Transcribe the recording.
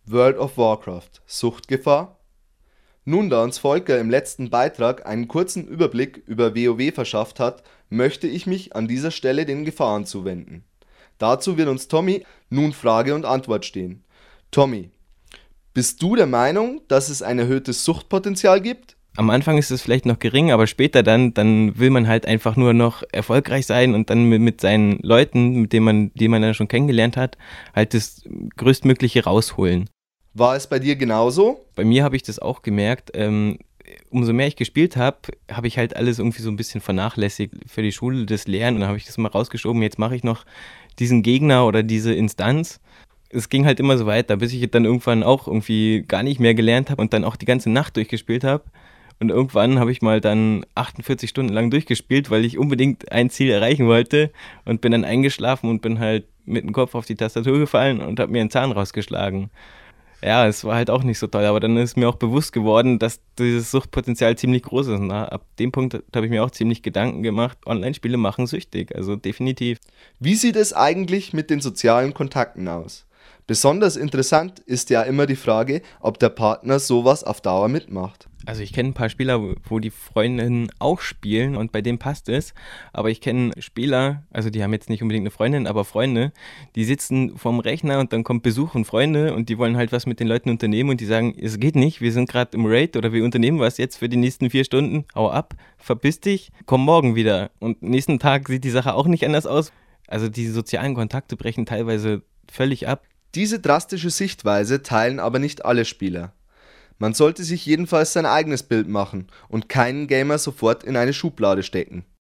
World of Warcraft Suchtgefahr? Nun, da uns Volker im letzten Beitrag einen kurzen Überblick über WoW verschafft hat, möchte ich mich an dieser Stelle den Gefahren zuwenden. Dazu wird uns Tommy nun Frage und Antwort stehen. Tommy, bist du der Meinung, dass es ein erhöhtes Suchtpotenzial gibt? Am Anfang ist es vielleicht noch gering, aber später dann will man halt einfach nur noch erfolgreich sein und dann mit seinen Leuten, die man dann schon kennengelernt hat, halt das Größtmögliche rausholen. War es bei dir genauso? Bei mir habe ich das auch gemerkt. Umso mehr ich gespielt habe, habe ich halt alles irgendwie so ein bisschen vernachlässigt für die Schule, das Lernen. Und dann habe ich das mal rausgeschoben. Jetzt mache ich noch diesen Gegner oder diese Instanz. Es ging halt immer so weiter, bis ich dann irgendwann auch irgendwie gar nicht mehr gelernt habe und dann auch die ganze Nacht durchgespielt habe. Und irgendwann habe ich mal dann 48 Stunden lang durchgespielt, weil ich unbedingt ein Ziel erreichen wollte und bin dann eingeschlafen und bin halt mit dem Kopf auf die Tastatur gefallen und habe mir einen Zahn rausgeschlagen. Ja, es war halt auch nicht so toll, aber dann ist mir auch bewusst geworden, dass dieses Suchtpotenzial ziemlich groß ist. Na, ab dem Punkt habe ich mir auch ziemlich Gedanken gemacht, Online-Spiele machen süchtig, also definitiv. Wie sieht es eigentlich mit den sozialen Kontakten aus? Besonders interessant ist ja immer die Frage, ob der Partner sowas auf Dauer mitmacht. Also ich kenne ein paar Spieler, wo die Freundinnen auch spielen und bei denen passt es. Aber ich kenne Spieler, also die haben jetzt nicht unbedingt eine Freundin, aber Freunde, die sitzen vorm Rechner und dann kommt Besuch und Freunde und die wollen halt was mit den Leuten unternehmen und die sagen, es geht nicht, wir sind gerade im Raid oder wir unternehmen was jetzt für die nächsten 4 Stunden, hau ab, verpiss dich, komm morgen wieder. Und nächsten Tag sieht die Sache auch nicht anders aus. Also die sozialen Kontakte brechen teilweise völlig ab. Diese drastische Sichtweise teilen aber nicht alle Spieler. Man sollte sich jedenfalls sein eigenes Bild machen und keinen Gamer sofort in eine Schublade stecken.